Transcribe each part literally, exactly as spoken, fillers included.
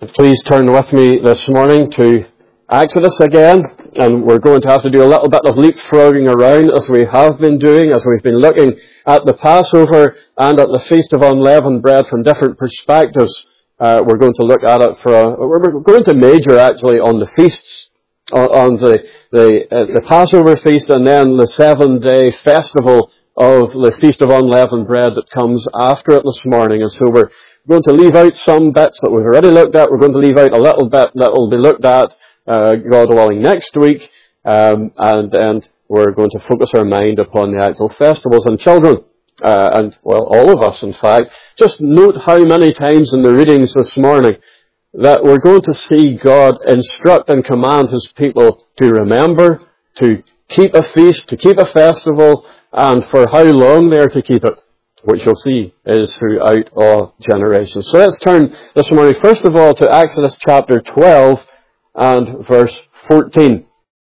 Please turn with me this morning to Exodus again, and we're going to have to do a little bit of leapfrogging around as we have been doing, as we've been looking at the Passover and at the Feast of Unleavened Bread from different perspectives. Uh, we're going to look at it for a, we're going to major actually on the feasts, on, on the the, uh, the Passover feast, and then the seven-day festival of the Feast of Unleavened Bread that comes after it this morning. And so we're We're going to leave out some bits that we've already looked at. We're going to leave out a little bit that will be looked at, uh, God willing, next week. Um, and then we're going to focus our mind upon the actual festivals. And children, uh, and, well, all of us, in fact, just note how many times in the readings this morning that we're going to see God instruct and command His people to remember, to keep a feast, to keep a festival, and for how long they're to keep it, which you'll see is throughout all generations. So let's turn this morning, first of all, to Exodus chapter twelve and verse fourteen.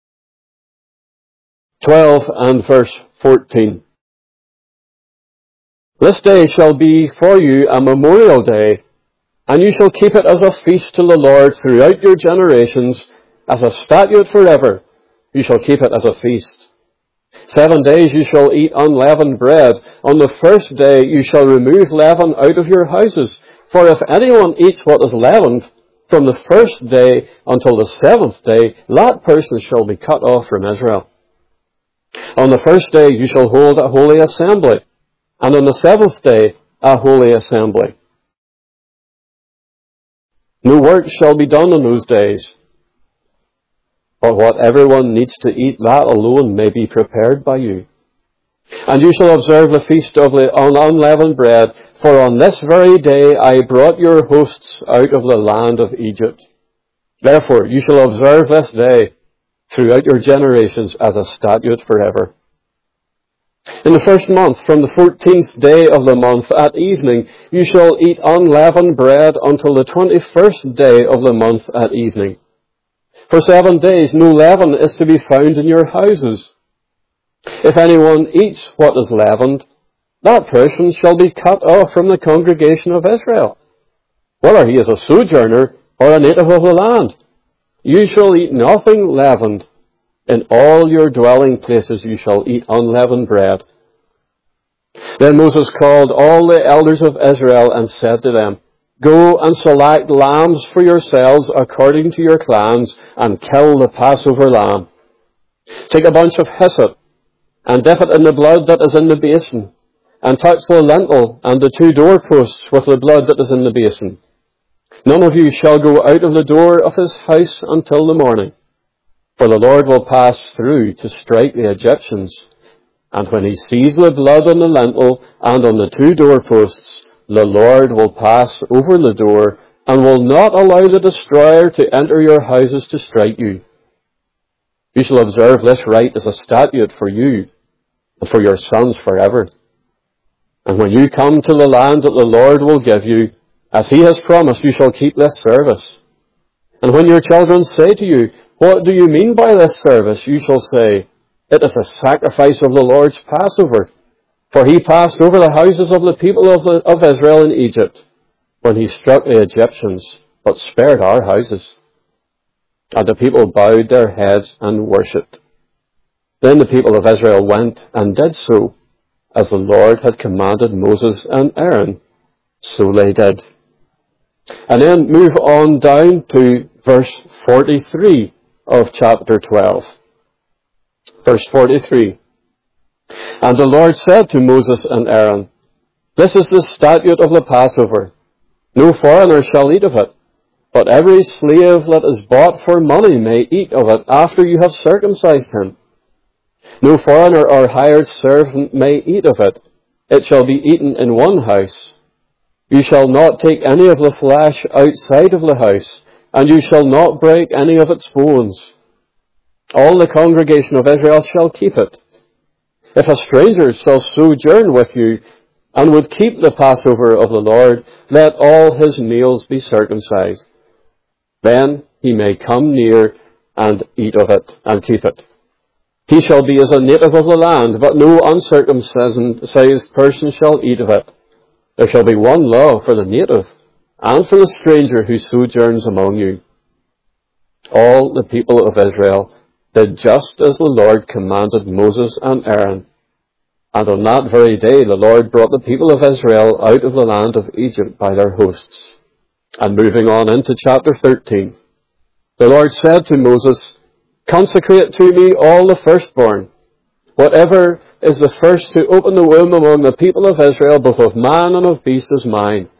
twelve and verse fourteen. This day shall be for you a memorial day, and you shall keep it as a feast to the Lord throughout your generations, as a statute forever. You shall keep it as a feast. Seven days you shall eat unleavened bread. On the first day you shall remove leaven out of your houses. For if anyone eats what is leavened from the first day until the seventh day, that person shall be cut off from Israel. On the first day you shall hold a holy assembly, and on the seventh day a holy assembly. No work shall be done in those days, but what everyone needs to eat, that alone may be prepared by you. And you shall observe the feast of the unleavened bread, for on this very day I brought your hosts out of the land of Egypt. Therefore you shall observe this day throughout your generations as a statute forever. In the first month, from the fourteenth day of the month at evening, you shall eat unleavened bread until the twenty-first day of the month at evening. For seven days no leaven is to be found in your houses. If anyone eats what is leavened, that person shall be cut off from the congregation of Israel, whether he is a sojourner or a native of the land. You shall eat nothing leavened. In all your dwelling places you shall eat unleavened bread. Then Moses called all the elders of Israel and said to them, Go and select lambs for yourselves according to your clans, and kill the Passover lamb. Take a bunch of hyssop, and dip it in the blood that is in the basin, and touch the lintel and the two doorposts with the blood that is in the basin. None of you shall go out of the door of his house until the morning, for the Lord will pass through to strike the Egyptians. And when he sees the blood on the lintel and on the two doorposts, the Lord will pass over the door and will not allow the destroyer to enter your houses to strike you. You shall observe this rite as a statute for you and for your sons forever. And when you come to the land that the Lord will give you, as he has promised, you shall keep this service. And when your children say to you, What do you mean by this service? You shall say, It is a sacrifice of the Lord's Passover. For he passed over the houses of the people of, the, of Israel in Egypt, when he struck the Egyptians, but spared our houses. And the people bowed their heads and worshipped. Then the people of Israel went and did so, as the Lord had commanded Moses and Aaron. So they did. And then move on down to verse forty-three of chapter twelve. Verse forty-three. And the Lord said to Moses and Aaron, This is the statute of the Passover. No foreigner shall eat of it, but every slave that is bought for money may eat of it after you have circumcised him. No foreigner or hired servant may eat of it. It shall be eaten in one house. You shall not take any of the flesh outside of the house, and you shall not break any of its bones. All the congregation of Israel shall keep it. If a stranger shall sojourn with you, and would keep the Passover of the Lord, let all his males be circumcised. Then he may come near and eat of it, and keep it. He shall be as a native of the land, but no uncircumcised person shall eat of it. There shall be one law for the native, and for the stranger who sojourns among you. All the people of Israel did just as the Lord commanded Moses and Aaron. And on that very day the Lord brought the people of Israel out of the land of Egypt by their hosts. And moving on into chapter thirteen, the Lord said to Moses, "Consecrate to me all the firstborn. Whatever is the first to open the womb among the people of Israel, both of man and of beast, is mine."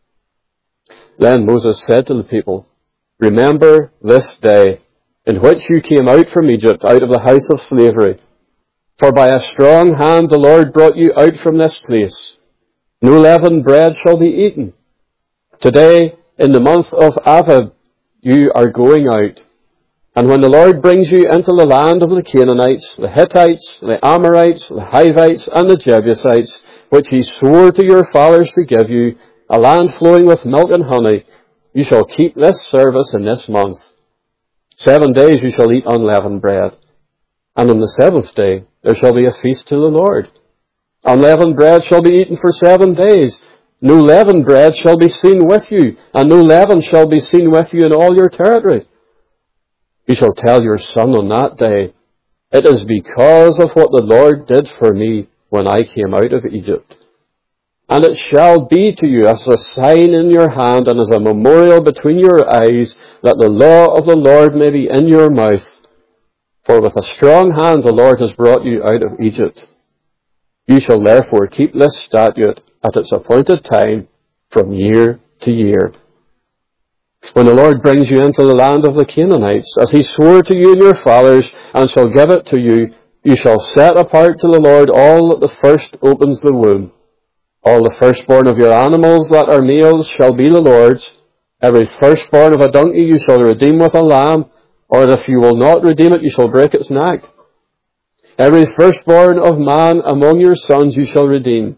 Then Moses said to the people, "Remember this day in which you came out from Egypt, out of the house of slavery. For by a strong hand the Lord brought you out from this place. No leavened bread shall be eaten. Today, in the month of Aviv, you are going out. And when the Lord brings you into the land of the Canaanites, the Hittites, the Amorites, the Hivites, and the Jebusites, which he swore to your fathers to give you, a land flowing with milk and honey, you shall keep this service in this month. Seven days you shall eat unleavened bread. And on the seventh day there shall be a feast to the Lord. Unleavened bread shall be eaten for seven days. No leavened bread shall be seen with you, and no leaven shall be seen with you in all your territory. You shall tell your son on that day, it is because of what the Lord did for me when I came out of Egypt. And it shall be to you as a sign in your hand and as a memorial between your eyes, that the law of the Lord may be in your mouth. For with a strong hand the Lord has brought you out of Egypt. You shall therefore keep this statute at its appointed time from year to year. When the Lord brings you into the land of the Canaanites, as he swore to you and your fathers, and shall give it to you, you shall set apart to the Lord all that the first opens the womb. All the firstborn of your animals that are males shall be the Lord's. Every firstborn of a donkey you shall redeem with a lamb, or if you will not redeem it, you shall break its neck. Every firstborn of man among your sons you shall redeem.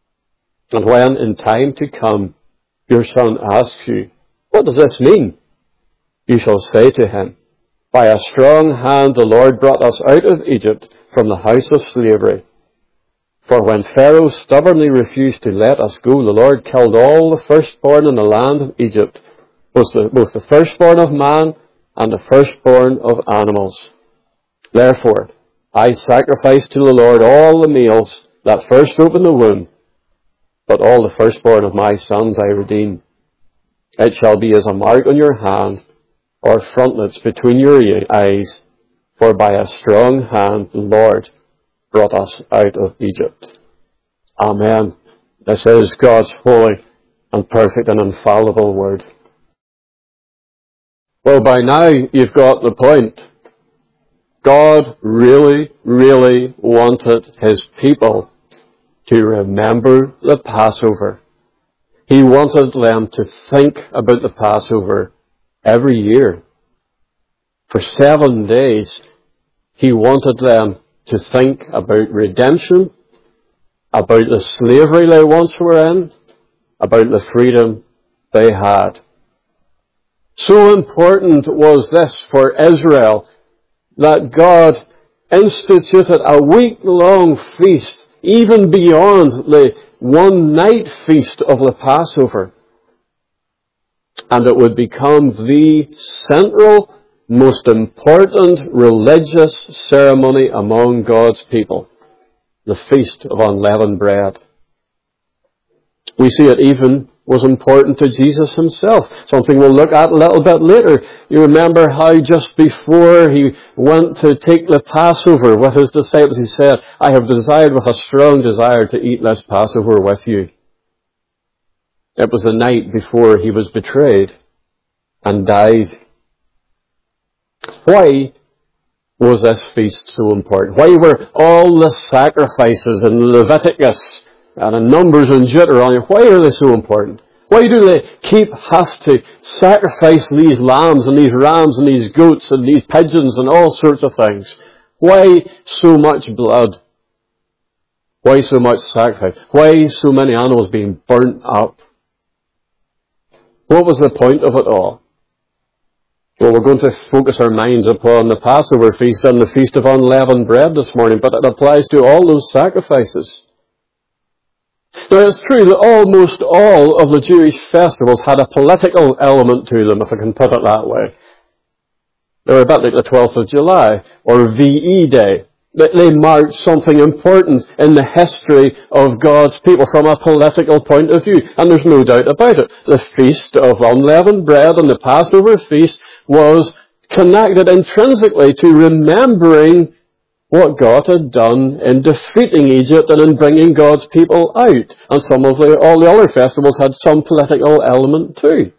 And when in time to come your son asks you, what does this mean? You shall say to him, by a strong hand the Lord brought us out of Egypt from the house of slavery. For when Pharaoh stubbornly refused to let us go, the Lord killed all the firstborn in the land of Egypt, both the, both the firstborn of man and the firstborn of animals. Therefore, I sacrifice to the Lord all the males that first open the womb, but all the firstborn of my sons I redeem. It shall be as a mark on your hand, or frontlets between your eyes, for by a strong hand the Lord brought us out of Egypt. Amen. This is God's holy and perfect and infallible word. Well, by now you've got the point. God really, really wanted his people to remember the Passover. He wanted them to think about the Passover every year. For seven days, he wanted them to think about redemption, about the slavery they once were in, about the freedom they had. So important was this for Israel that God instituted a week-long feast, even beyond the one-night feast of the Passover. And it would become the central, most important religious ceremony among God's people, the Feast of Unleavened Bread. We see it even was important to Jesus himself, something we'll look at a little bit later. You remember how just before he went to take the Passover with his disciples, he said, I have desired with a strong desire to eat this Passover with you. It was the night before he was betrayed and died. Why was this feast so important? Why were all the sacrifices in Leviticus and in Numbers and Deuteronomy, why are they so important? Why do they keep have to sacrifice these lambs and these rams and these goats and these pigeons and all sorts of things? Why so much blood? Why so much sacrifice? Why so many animals being burnt up? What was the point of it all? Well, we're going to focus our minds upon the Passover feast and the Feast of Unleavened Bread this morning, but it applies to all those sacrifices. Now it's true that almost all of the Jewish festivals had a political element to them, if I can put it that way. They were a bit like the twelfth of July, or V E Day. They marked something important in the history of God's people from a political point of view. And there's no doubt about it. The Feast of Unleavened Bread and the Passover Feast was connected intrinsically to remembering what God had done in defeating Egypt and in bringing God's people out. And some of the, all the other festivals had some political element too.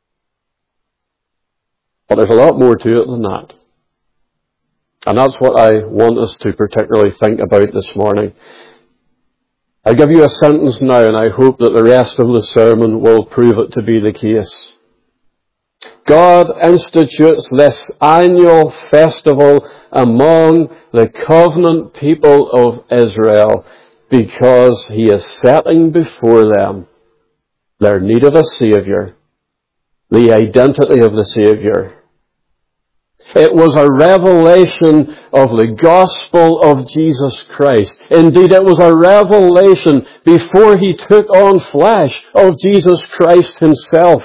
But there's a lot more to it than that. And that's what I want us to particularly think about this morning. I'll give you a sentence now, and I hope that the rest of the sermon will prove it to be the case. God institutes this annual festival among the covenant people of Israel because He is setting before them their need of a Saviour, the identity of the Saviour. It was a revelation of the gospel of Jesus Christ. Indeed, it was a revelation before He took on flesh of Jesus Christ Himself.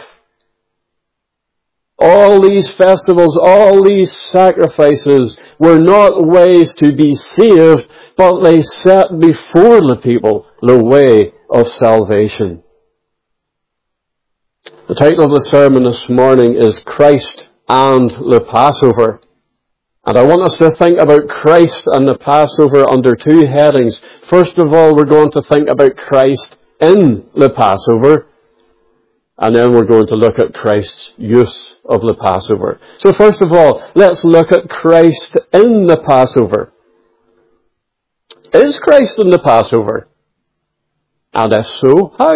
All these festivals, all these sacrifices were not ways to be saved, but they set before the people the way of salvation. The title of the sermon this morning is Christ and the Passover. And I want us to think about Christ and the Passover under two headings. First of all, we're going to think about Christ in the Passover. And then we're going to look at Christ's use of the Passover. So first of all, let's look at Christ in the Passover. Is Christ in the Passover? And if so, how?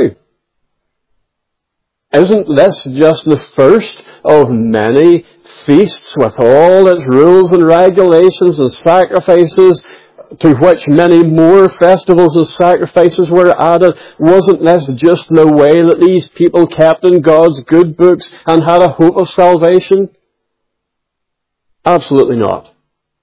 Isn't this just the first of many feasts with all its rules and regulations and sacrifices, to which many more festivals and sacrifices were added? Wasn't this just the way that these people kept in God's good books and had a hope of salvation? Absolutely not.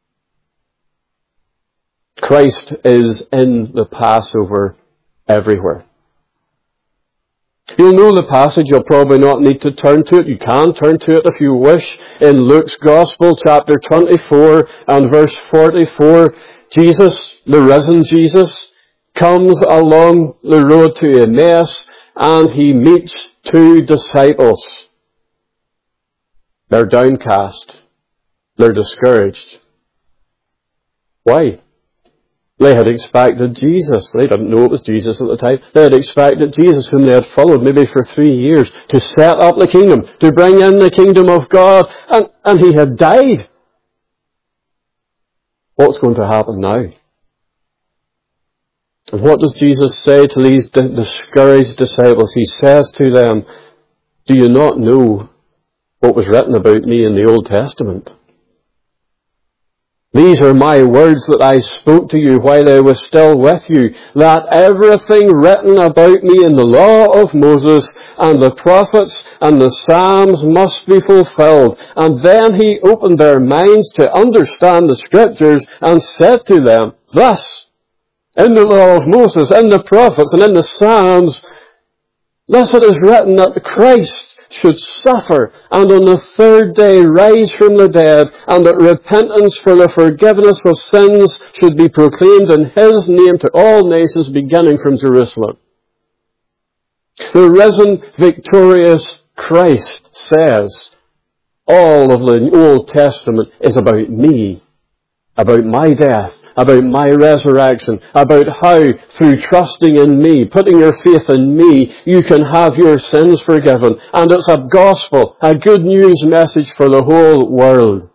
Christ is in the Passover everywhere. You'll know the passage. You'll probably not need to turn to it. You can turn to it if you wish. In Luke's Gospel, chapter twenty-four and verse forty-four, Jesus, the risen Jesus, comes along the road to Emmaus and He meets two disciples. They're downcast. They're discouraged. Why? They had expected Jesus. They didn't know it was Jesus at the time. They had expected Jesus, whom they had followed maybe for three years, to set up the kingdom, to bring in the kingdom of God, and, and He had died. What's going to happen now? And what does Jesus say to these discouraged disciples? He says to them, do you not know what was written about me in the Old Testament? These are my words that I spoke to you while I was still with you, that everything written about me in the law of Moses and the prophets and the Psalms must be fulfilled. And then He opened their minds to understand the Scriptures and said to them, thus, in the law of Moses, in the prophets and in the Psalms, thus it is written that Christ should suffer and on the third day rise from the dead, and that repentance for the forgiveness of sins should be proclaimed in His name to all nations, beginning from Jerusalem. The risen, victorious Christ says, all of the Old Testament is about me, about my death, about my resurrection, about how, through trusting in me, putting your faith in me, you can have your sins forgiven. And it's a gospel, a good news message for the whole world.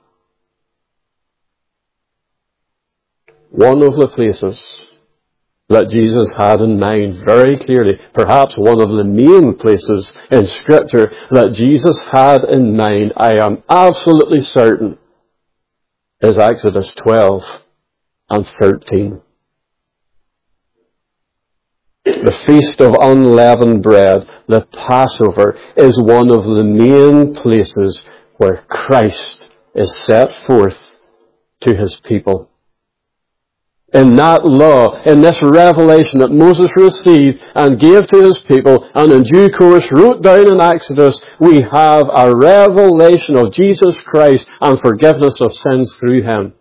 One of the places that Jesus had in mind very clearly, perhaps one of the main places in Scripture that Jesus had in mind, I am absolutely certain, is Exodus twelve. And thirteen. The Feast of Unleavened Bread, the Passover, is one of the main places where Christ is set forth to His people. in that law, in this revelation that Moses received and gave to his people and in due course wrote down in Exodus, we have a revelation of Jesus Christ and forgiveness of sins through him.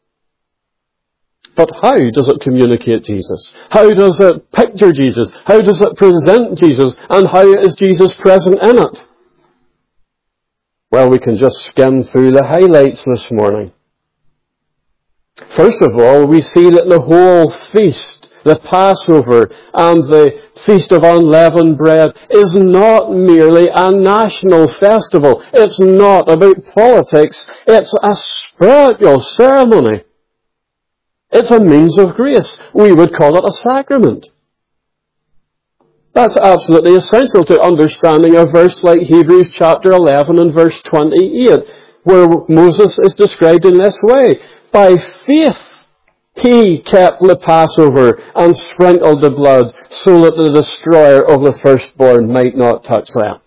But how does it communicate Jesus? How does it picture Jesus? How does it present Jesus? And how is Jesus present in it? Well, we can just skim through the highlights this morning. First of all, we see that the whole feast, the Passover and the Feast of Unleavened Bread, is not merely a national festival. It's not about politics. It's a spiritual ceremony. It's a means of grace. We would call it a sacrament. That's absolutely essential to understanding a verse like Hebrews chapter eleven and verse twenty-eight, where Moses is described in this way. By faith, he kept the Passover and sprinkled the blood so that the destroyer of the firstborn might not touch them.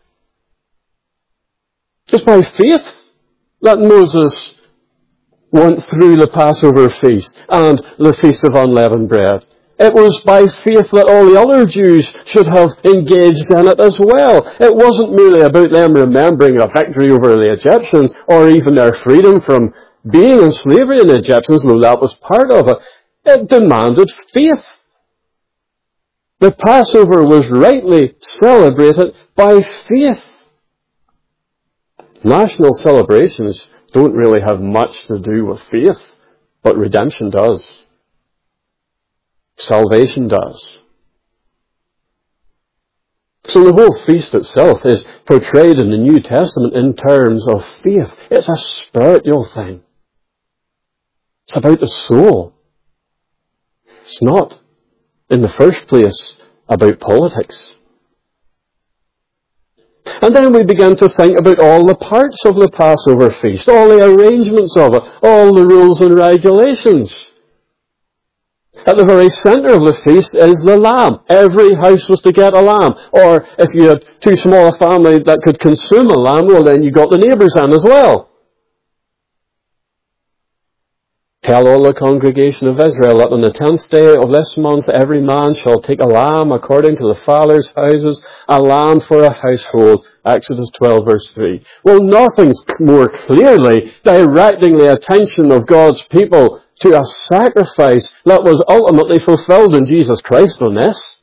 It's by faith that Moses went through the Passover feast and the Feast of Unleavened Bread. It was by faith that all the other Jews should have engaged in it as well. It wasn't merely about them remembering a victory over the Egyptians or even their freedom from being in slavery in the Egyptians, though that was part of it. It demanded faith. The Passover was rightly celebrated by faith. National celebrations don't really have much to do with faith, but redemption does. Salvation does. So the whole feast itself is portrayed in the New Testament in terms of faith. It's a spiritual thing. It's about the soul. It's not, in the first place, about politics. And then we begin to think about all the parts of the Passover feast, all the arrangements of it, all the rules and regulations. At the very centre of the feast is the lamb. Every house was to get a lamb. Or if you had too small a family that could consume a lamb, well then you got the neighbours in as well. Tell all the congregation of Israel that on the tenth day of this month every man shall take a lamb according to the father's houses, a lamb for a household. Exodus twelve verse three. Well, nothing's more clearly directing the attention of God's people to a sacrifice that was ultimately fulfilled in Jesus Christ on this.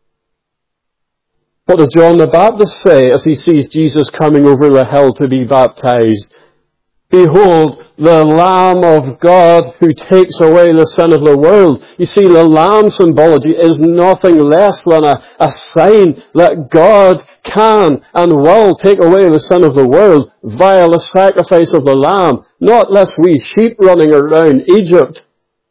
What does John the Baptist say as he sees Jesus coming over the hill to be baptized? Behold, the Lamb of God who takes away the sin of the world. You see, the lamb symbology is nothing less than a, a sign that God can and will take away the sin of the world via the sacrifice of the lamb, not less wee sheep running around Egypt.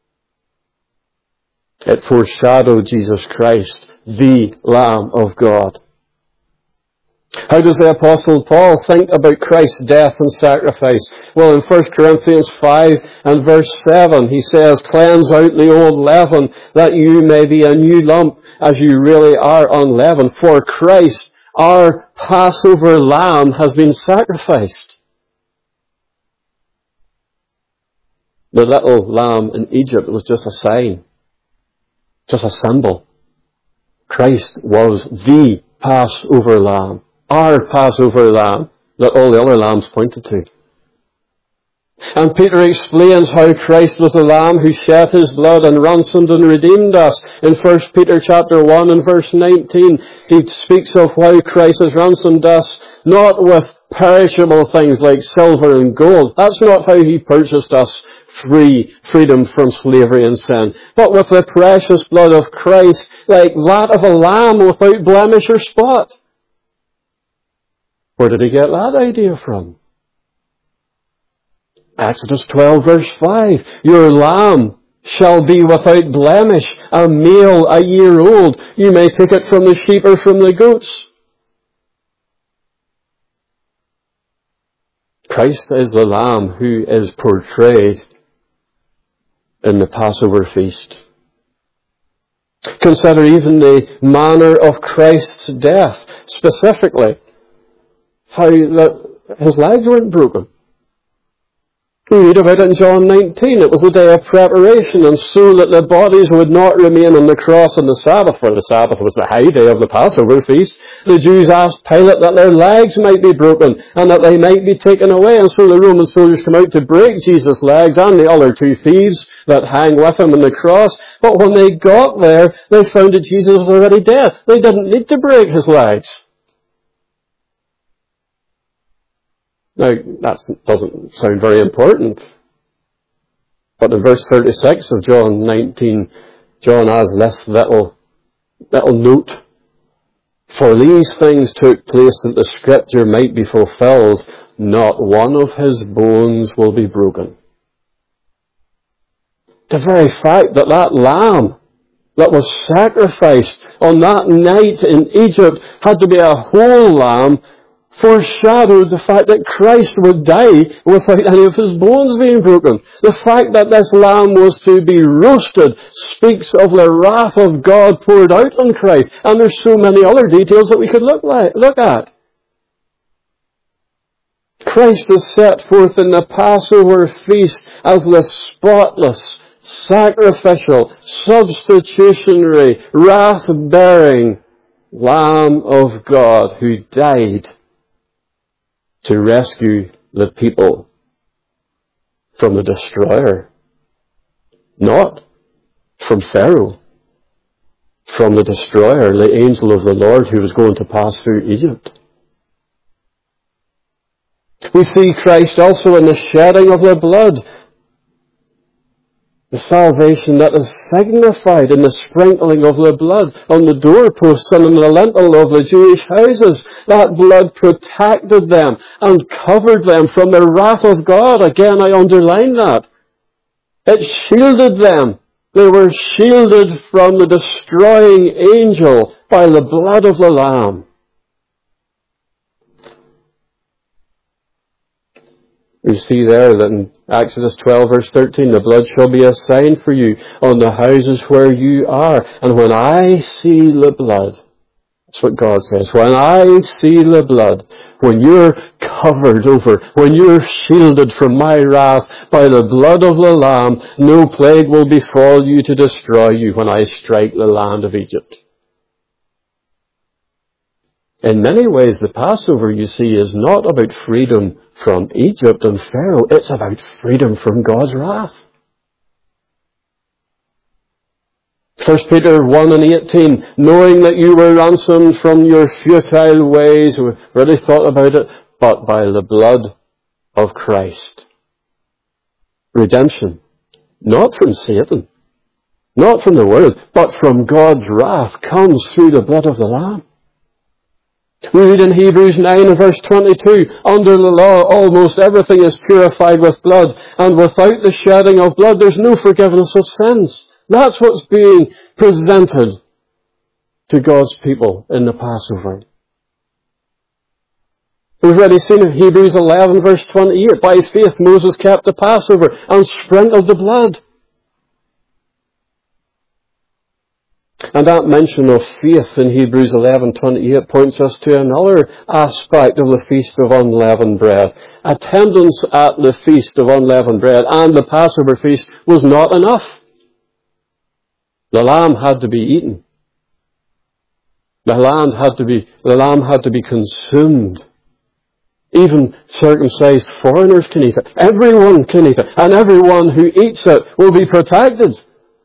It foreshadowed Jesus Christ, the Lamb of God. How does the Apostle Paul think about Christ's death and sacrifice? Well, in First Corinthians five and verse seven, he says, "Cleanse out the old leaven, that you may be a new lump, as you really are unleavened. For Christ, our Passover lamb, has been sacrificed." The little lamb in Egypt was just a sign, just a symbol. Christ was the Passover lamb. Our Passover lamb that all the other lambs pointed to. And Peter explains how Christ was the lamb who shed his blood and ransomed and redeemed us. In First Peter chapter one and verse nineteen, he speaks of how Christ has ransomed us, not with perishable things like silver and gold. That's not how he purchased us free, freedom from slavery and sin, but with the precious blood of Christ, like that of a lamb without blemish or spot. Where did he get that idea from? Exodus twelve verse five. Your lamb shall be without blemish, a male a year old. You may take it from the sheep or from the goats. Christ is the lamb who is portrayed in the Passover feast. Consider even the manner of Christ's death, specifically how that his legs weren't broken. We read about it in John nineteen. It was a day of preparation, and so that the bodies would not remain on the cross on the Sabbath, for the Sabbath was the high day of the Passover feast. The Jews asked Pilate that their legs might be broken, and that they might be taken away, and so the Roman soldiers come out to break Jesus' legs and the other two thieves that hang with him on the cross. But when they got there, they found that Jesus was already dead. They didn't need to break his legs. Now, that doesn't sound very important. But in verse thirty-six of John nineteen, John adds this little, little note. For these things took place that the scripture might be fulfilled, not one of his bones will be broken. The very fact that that lamb that was sacrificed on that night in Egypt had to be a whole lamb foreshadowed the fact that Christ would die without any of his bones being broken. The fact that this lamb was to be roasted speaks of the wrath of God poured out on Christ. And there's so many other details that we could look, like, look at. Christ is set forth in the Passover feast as the spotless, sacrificial, substitutionary, wrath-bearing Lamb of God who died to rescue the people from the destroyer. Not from Pharaoh. From the destroyer, the angel of the Lord who was going to pass through Egypt. We see Christ also in the shedding of the blood. The salvation that is signified in the sprinkling of the blood on the doorposts and on the lintel of the Jewish houses. That blood protected them and covered them from the wrath of God. Again, I underline that. It shielded them. They were shielded from the destroying angel by the blood of the Lamb. We see there that in Exodus twelve verse thirteen, the blood shall be a sign for you on the houses where you are. And when I see the blood, that's what God says, when I see the blood, when you're covered over, when you're shielded from my wrath by the blood of the Lamb, no plague will befall you to destroy you when I strike the land of Egypt. In many ways, the Passover, you see, is not about freedom from Egypt and Pharaoh. It's about freedom from God's wrath. First Peter one and eighteen, knowing that you were ransomed from your futile ways, we've already thought about it, but by the blood of Christ. Redemption, not from Satan, not from the world, but from God's wrath, comes through the blood of the Lamb. We read in Hebrews nine and verse twenty-two, under the law almost everything is purified with blood, and without the shedding of blood there's no forgiveness of sins. That's what's being presented to God's people in the Passover. We've already seen in Hebrews eleven verse twenty-eight, by faith Moses kept the Passover and sprinkled the blood. And that mention of faith in Hebrews eleven twenty-eight points us to another aspect of the Feast of Unleavened Bread. Attendance at the Feast of Unleavened Bread and the Passover feast was not enough. The lamb had to be eaten. The lamb had to be, the lamb had to be consumed. Even circumcised foreigners can eat it. Everyone can eat it. And everyone who eats it will be protected.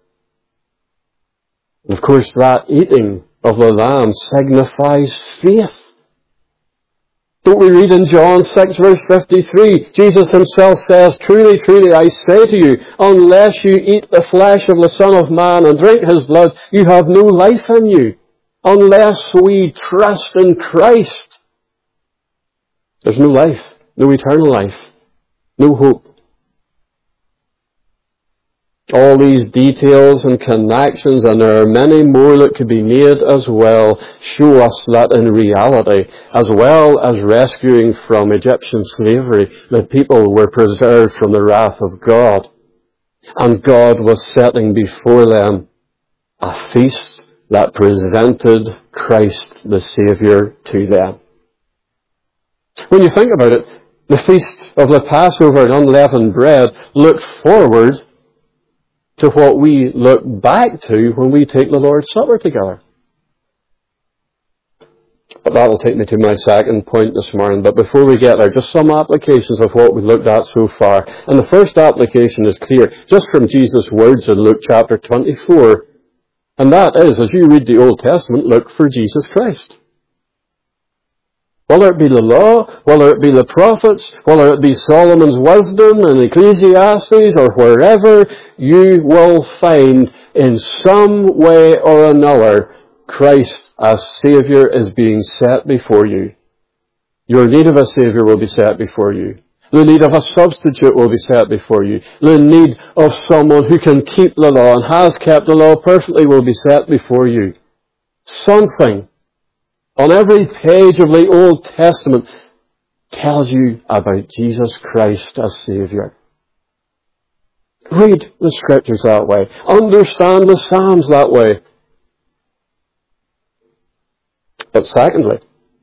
Of course, that eating of the lamb signifies faith. Don't we read in John six verse fifty-three, Jesus himself says, truly, truly, I say to you, unless you eat the flesh of the Son of Man and drink his blood, you have no life in you. Unless we trust in Christ, there's no life, no eternal life, no hope. All these details and connections, and there are many more that could be made as well, show us that in reality, as well as rescuing from Egyptian slavery, the people were preserved from the wrath of God. And God was setting before them a feast that presented Christ the Saviour to them. When you think about it, The feast of the Passover and unleavened bread looked forward to what we look back to when we take the Lord's Supper together. But that will take me to my second point this morning. But before we get there, just some applications of what we looked at so far. And the first application is clear, just from Jesus' words in Luke chapter twenty-four. And that is, as you read the Old Testament, look for Jesus Christ. Whether it be the law, whether it be the prophets, whether it be Solomon's wisdom and Ecclesiastes, or wherever, you will find in some way or another Christ as Saviour is being set before you. Your need of a Saviour will be set before you. The need of a substitute will be set before you. The need of someone who can keep the law and has kept the law perfectly will be set before you. Something on every page of the Old Testament tells you about Jesus Christ as Saviour. Read the Scriptures that way. Understand the Psalms that way. But secondly,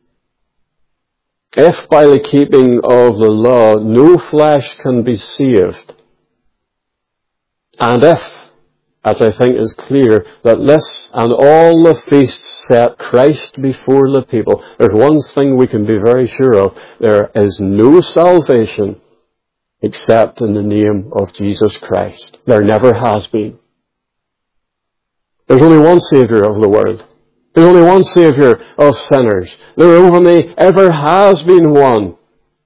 if by the keeping of the law no flesh can be saved, and if, as I think is clear, that this and all the feasts set Christ before the people, there's one thing we can be very sure of: there is no salvation except in the name of Jesus Christ. There never has been. There's only one Saviour of the world. There's only one Saviour of sinners. There only ever has been one.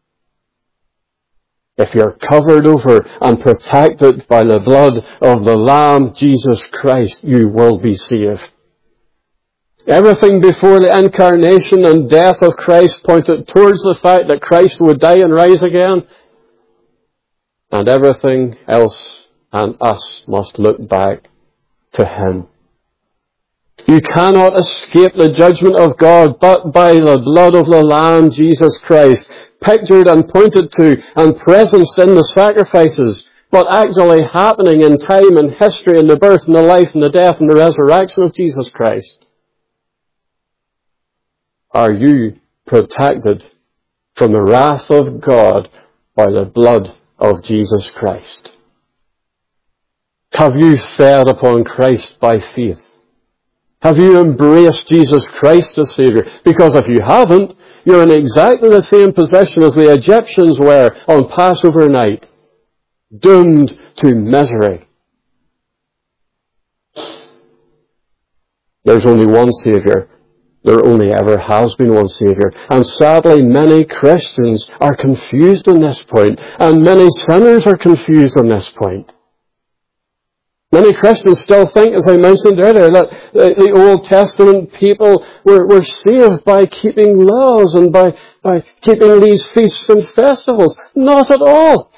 If you're covered over and protected by the blood of the Lamb, Jesus Christ, you will be saved. Everything before the incarnation and death of Christ pointed towards the fact that Christ would die and rise again. And everything else and us must look back to Him. You cannot escape the judgment of God but by the blood of the Lamb, Jesus Christ, pictured and pointed to and presenced in the sacrifices, but actually happening in time and history, in the birth and the life and the death and the resurrection of Jesus Christ. Are you protected from the wrath of God by the blood of Jesus Christ? Have you fed upon Christ by faith? Have you embraced Jesus Christ as Saviour? Because if you haven't, you're in exactly the same position as the Egyptians were on Passover night, doomed to misery. There's only one Saviour. There only ever has been one Saviour. And sadly, many Christians are confused on this point, and many sinners are confused on this point. Many Christians still think, as I mentioned earlier, that the Old Testament people were, were saved by keeping laws and by, by keeping these feasts and festivals. Not at all.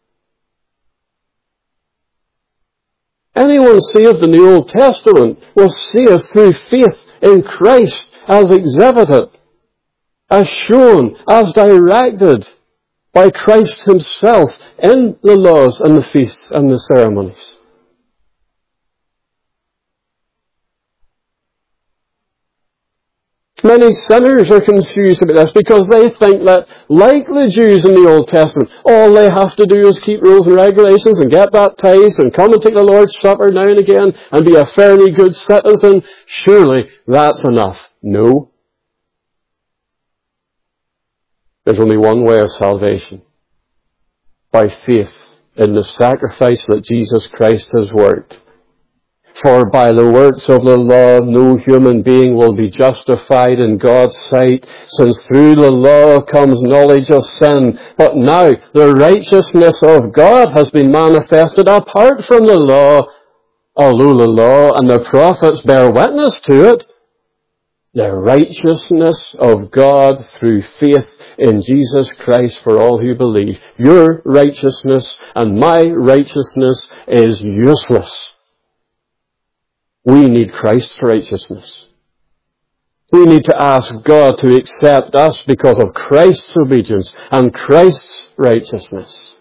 Anyone saved in the Old Testament was saved through faith in Christ, as exhibited, as shown, as directed by Christ Himself in the laws and the feasts and the ceremonies. Many sinners are confused about this because they think that, like the Jews in the Old Testament, all they have to do is keep rules and regulations and get baptized and come and take the Lord's Supper now and again and be a fairly good citizen. Surely that's enough. No. There's only one way of salvation. By faith in the sacrifice that Jesus Christ has worked. For by the works of the law no human being will be justified in God's sight, since through the law comes knowledge of sin. But now the righteousness of God has been manifested apart from the law, although the law and the prophets bear witness to it. The righteousness of God through faith in Jesus Christ for all who believe. Your righteousness and my righteousness is useless. We need Christ's righteousness. We need to ask God to accept us because of Christ's obedience and Christ's righteousness.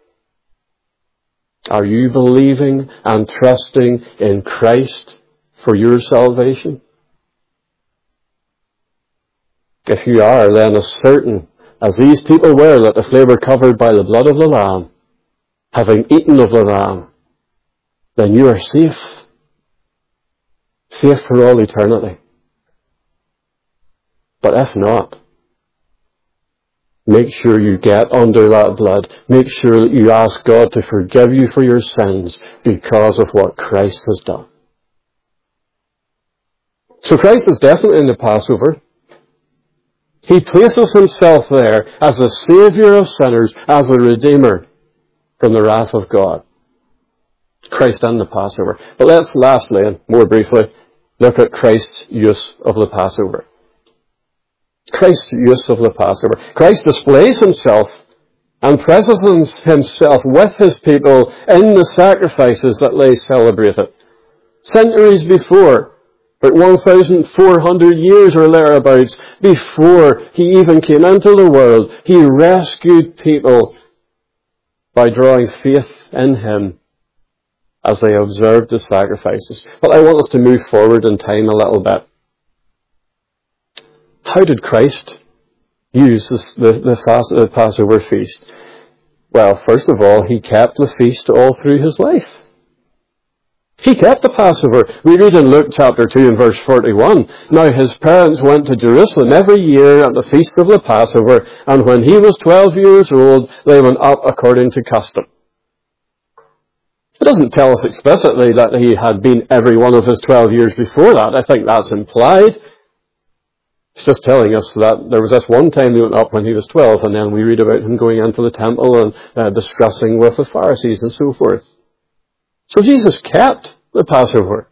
Are you believing and trusting in Christ for your salvation? If you are, then as certain as these people were, that if they were covered by the blood of the Lamb, having eaten of the Lamb, then you are safe. Safe for all eternity. But if not, make sure you get under that blood. Make sure that you ask God to forgive you for your sins because of what Christ has done. So Christ is definitely in the Passover. He places himself there as a Saviour of sinners, as a Redeemer from the wrath of God. Christ and the Passover. But let's lastly, and more briefly, look at Christ's use of the Passover. Christ's use of the Passover. Christ displays himself and presents himself with his people in the sacrifices that they celebrated. Centuries before, about one thousand four hundred years or thereabouts, before he even came into the world, he rescued people by drawing faith in him as they observed the sacrifices. But I want us to move forward in time a little bit. How did Christ use this, the, the, fast, the Passover feast? Well, first of all, he kept the feast all through his life. He kept the Passover. We read in Luke chapter two and verse forty-one, now his parents went to Jerusalem every year at the feast of the Passover, and when he was twelve years old, they went up according to custom. It doesn't tell us explicitly that he had been every one of his twelve years before that. I think that's implied. It's just telling us that there was this one time he went up when he was twelve, and then we read about him going into the temple and uh, discussing with the Pharisees and so forth. So Jesus kept the Passover.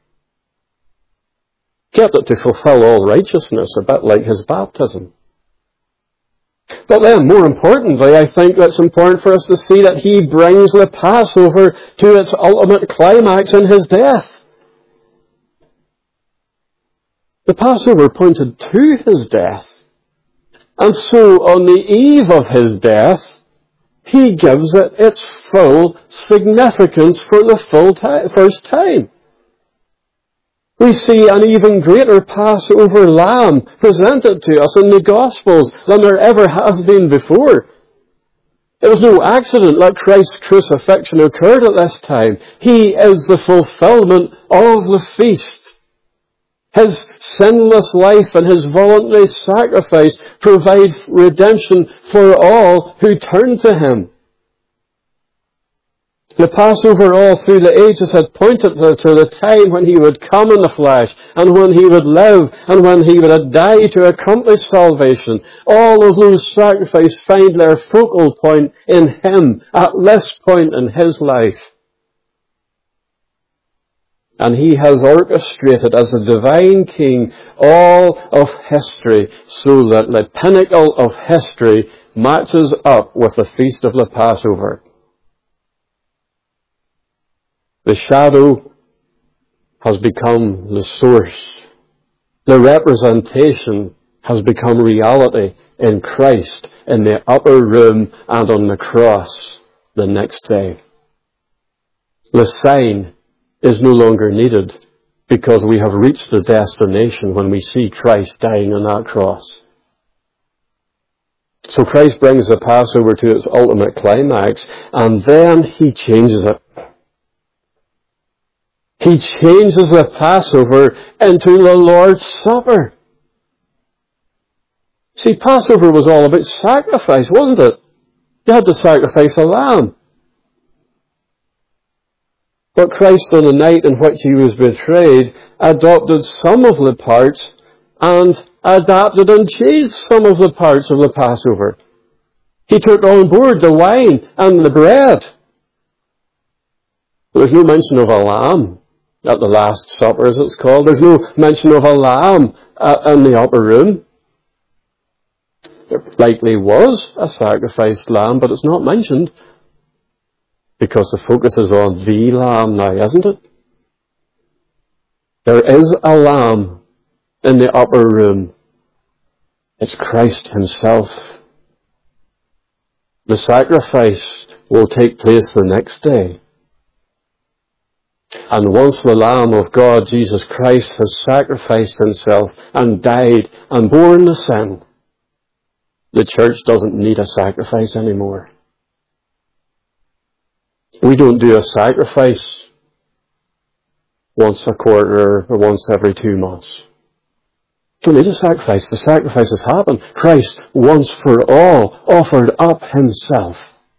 Kept it to fulfill all righteousness, a bit like his baptism. But then, more importantly, I think it's important for us to see that he brings the Passover to its ultimate climax in his death. The Passover pointed to his death. And so, on the eve of his death, he gives it its full significance for the full ti- first time. We see an even greater Passover lamb presented to us in the Gospels than there ever has been before. It was no accident that Christ's crucifixion occurred at this time. He is the fulfillment of the feast. His sinless life and his voluntary sacrifice provide redemption for all who turn to him. The Passover all through the ages had pointed to, to the time when he would come in the flesh, and when he would live, and when he would die to accomplish salvation. All of those sacrifices find their focal point in him at this point in his life. And he has orchestrated as a divine king all of history so that the pinnacle of history matches up with the feast of the Passover. The shadow has become the source. The representation has become reality in Christ in the upper room and on the cross the next day. The sign is no longer needed because we have reached the destination when we see Christ dying on that cross. So Christ brings the Passover to its ultimate climax, and then he changes it. He changes the Passover into the Lord's Supper. See, Passover was all about sacrifice, wasn't it? You had to sacrifice a lamb. But Christ, on the night in which he was betrayed, adopted some of the parts and adapted and changed some of the parts of the Passover. He took on board the wine and the bread. There's no mention of a lamb at the Last Supper, as it's called. There's no mention of a lamb uh, in the upper room. There likely was a sacrificed lamb, but it's not mentioned. Because the focus is on the lamb now, isn't it? There is a lamb in the upper room. It's Christ himself. The sacrifice will take place the next day. And once the Lamb of God, Jesus Christ, has sacrificed himself and died and borne the sin, the church doesn't need a sacrifice anymore. We don't do a sacrifice once a quarter or once every two months. Don't need a sacrifice. The sacrifice has happened. Christ, once for all, offered up himself.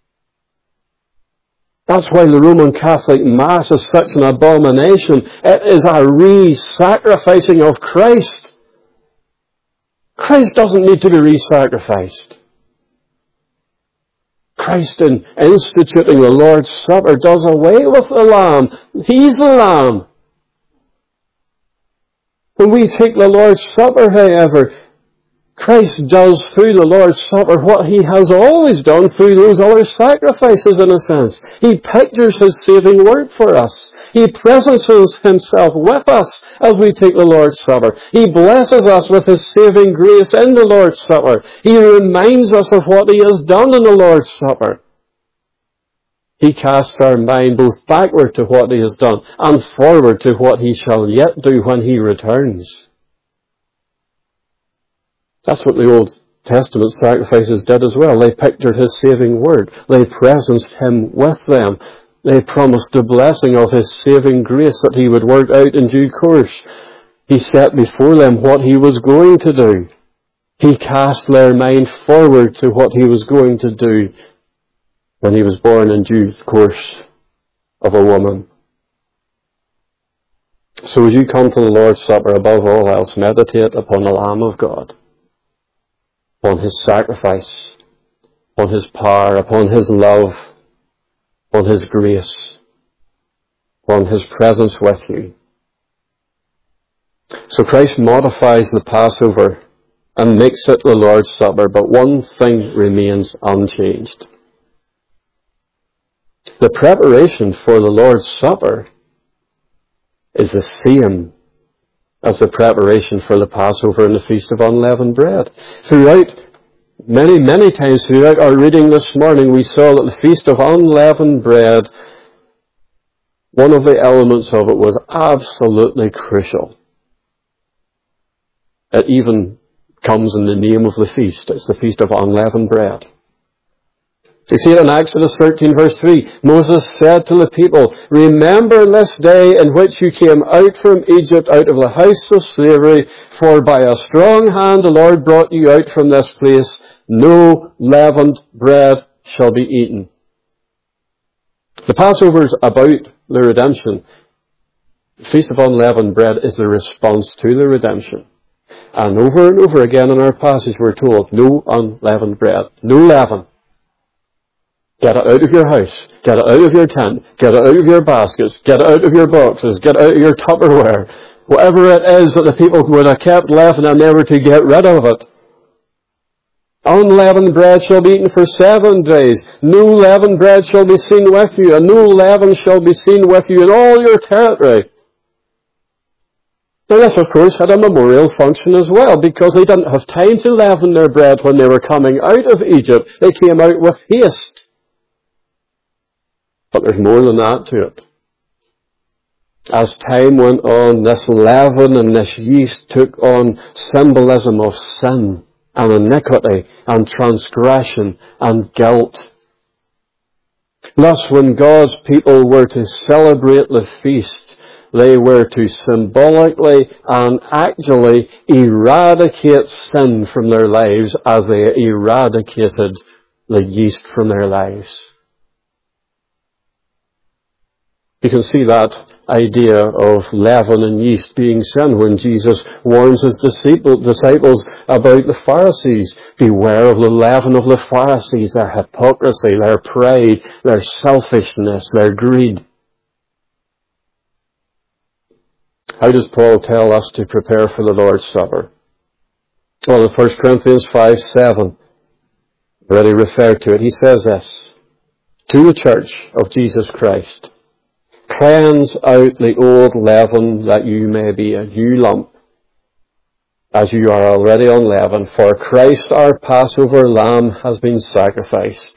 That's why the Roman Catholic Mass is such an abomination. It is a re-sacrificing of Christ. Christ doesn't need to be re-sacrificed. Christ, in instituting the Lord's Supper, does away with the Lamb. He's the Lamb. When we take the Lord's Supper, however, Christ does through the Lord's Supper what he has always done through those other sacrifices, in a sense. He pictures his saving work for us. He presences himself with us as we take the Lord's Supper. He blesses us with his saving grace in the Lord's Supper. He reminds us of what he has done in the Lord's Supper. He casts our mind both backward to what he has done and forward to what he shall yet do when he returns. That's what the Old Testament sacrifices did as well. They pictured his saving word. They presenced him with them. They promised the blessing of his saving grace that he would work out in due course. He set before them what he was going to do. He cast their mind forward to what he was going to do when he was born in due course of a woman. So as you come to the Lord's Supper, above all else, meditate upon the Lamb of God, upon his sacrifice, upon his power, upon his love, upon his grace, upon his presence with you. So Christ modifies the Passover and makes it the Lord's Supper, but one thing remains unchanged. The preparation for the Lord's Supper is the same as the preparation for the Passover and the Feast of Unleavened Bread. Throughout, many, many times throughout our reading this morning, we saw that the Feast of Unleavened Bread, one of the elements of it was absolutely crucial. It even comes in the name of the feast. It's the Feast of Unleavened Bread. You see it in Exodus thirteen verse three. Moses said to the people, "Remember this day in which you came out from Egypt, out of the house of slavery, for by a strong hand the Lord brought you out from this place. No leavened bread shall be eaten." The Passover is about the redemption. The Feast of Unleavened Bread is the response to the redemption. And over and over again in our passage we're told, no unleavened bread, no leaven. Get it out of your house. Get it out of your tent. Get it out of your baskets. Get it out of your boxes. Get it out of your Tupperware. Whatever it is that the people would have kept leaven and never to get rid of it. Unleavened bread shall be eaten for seven days. No leavened bread shall be seen with you, and no leaven shall be seen with you in all your territory. Now this, of course, had a memorial function as well, because they didn't have time to leaven their bread when they were coming out of Egypt. They came out with haste. But there's more than that to it. As time went on, this leaven and this yeast took on symbolism of sin and iniquity and transgression and guilt. Thus, when God's people were to celebrate the feast, they were to symbolically and actually eradicate sin from their lives as they eradicated the yeast from their lives. You can see that idea of leaven and yeast being sin when Jesus warns his disciples about the Pharisees. Beware of the leaven of the Pharisees, their hypocrisy, their pride, their selfishness, their greed. How does Paul tell us to prepare for the Lord's Supper? Well, in First Corinthians five seven, already referred to it, he says this, to the church of Jesus Christ, "Cleanse out the old leaven, that you may be a new lump, as you are already unleavened. For Christ our Passover lamb has been sacrificed.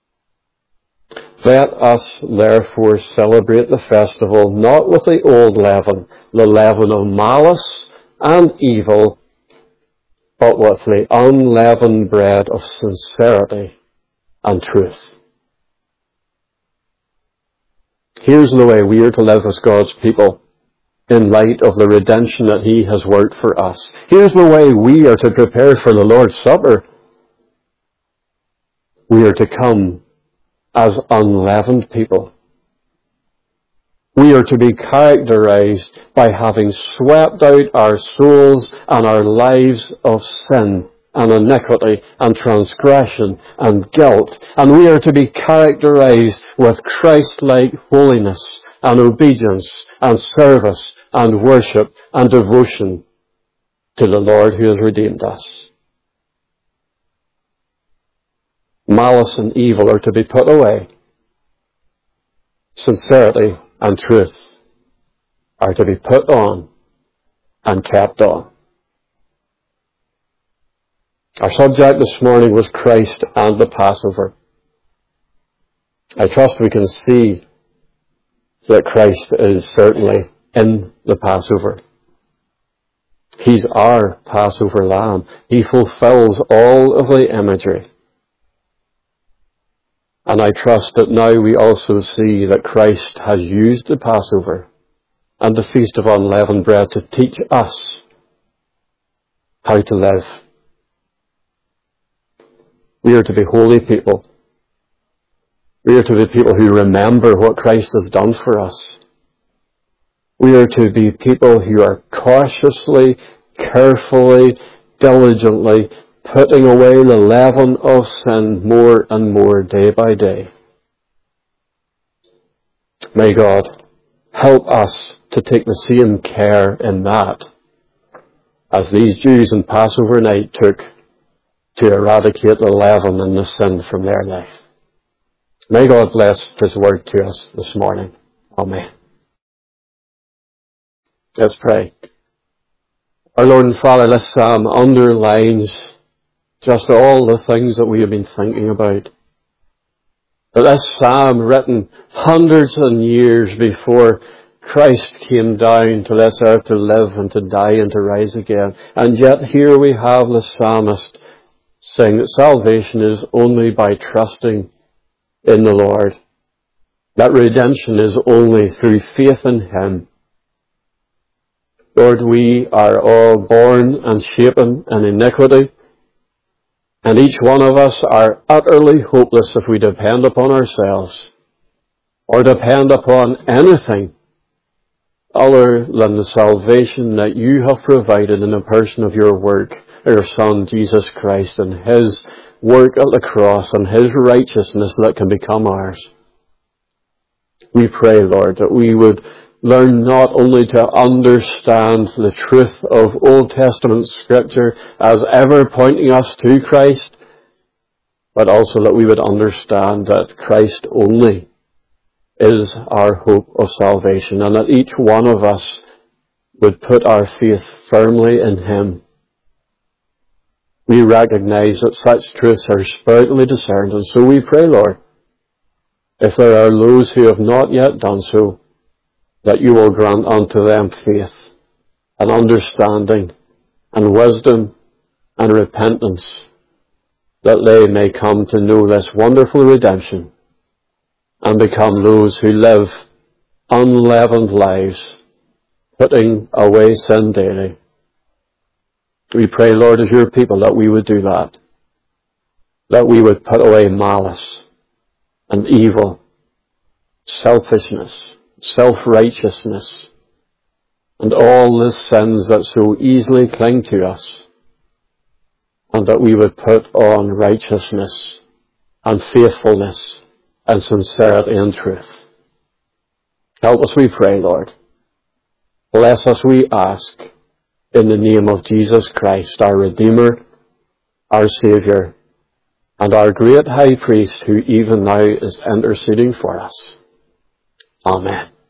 Let us therefore celebrate the festival not with the old leaven, the leaven of malice and evil, but with the unleavened bread of sincerity and truth. Here's the way we are to live as God's people in light of the redemption that He has worked for us. Here's the way we are to prepare for the Lord's Supper. We are to come as unleavened people. We are to be characterized by having swept out our souls and our lives of sin and iniquity and transgression and guilt. And we are to be characterized with Christ-like holiness and obedience and service and worship and devotion to the Lord who has redeemed us. Malice and evil are to be put away. Sincerity and truth are to be put on and kept on. Our subject this morning was Christ and the Passover. I trust we can see that Christ is certainly in the Passover. He's our Passover lamb. He fulfills all of the imagery. And I trust that now we also see that Christ has used the Passover and the Feast of Unleavened Bread to teach us how to live. We are to be holy people. We are to be people who remember what Christ has done for us. We are to be people who are cautiously, carefully, diligently putting away the leaven of sin more and more day by day. May God help us to take the same care in that as these Jews on Passover night took to eradicate the leaven and the sin from their life. May God bless His word to us this morning. Amen. Let's pray. Our Lord and Father, this psalm underlines just all the things that we have been thinking about. But this psalm, written hundreds of years before Christ came down to this earth to live and to die and to rise again. And yet here we have the psalmist saying that salvation is only by trusting in the Lord. That redemption is only through faith in Him. Lord, we are all born and shapen in iniquity. And each one of us are utterly hopeless if we depend upon ourselves or depend upon anything other than the salvation that you have provided in the person of your work, your Son, Jesus Christ, and His work at the cross and His righteousness that can become ours. We pray, Lord, that we would learn not only to understand the truth of Old Testament Scripture as ever pointing us to Christ, but also that we would understand that Christ only is our hope of salvation, and that each one of us would put our faith firmly in Him. We recognize that such truths are spiritually discerned, and so we pray, Lord, if there are those who have not yet done so, that you will grant unto them faith and understanding and wisdom and repentance, that they may come to know this wonderful redemption and become those who live unleavened lives, putting away sin daily. We pray, Lord, as your people, that we would do that, that we would put away malice and evil, selfishness, self-righteousness, and all the sins that so easily cling to us, and that we would put on righteousness and faithfulness and sincerity and truth. Help us, we pray, Lord. Bless us, we ask, in the name of Jesus Christ, our Redeemer, our Saviour, and our great High Priest, who even now is interceding for us. Amen.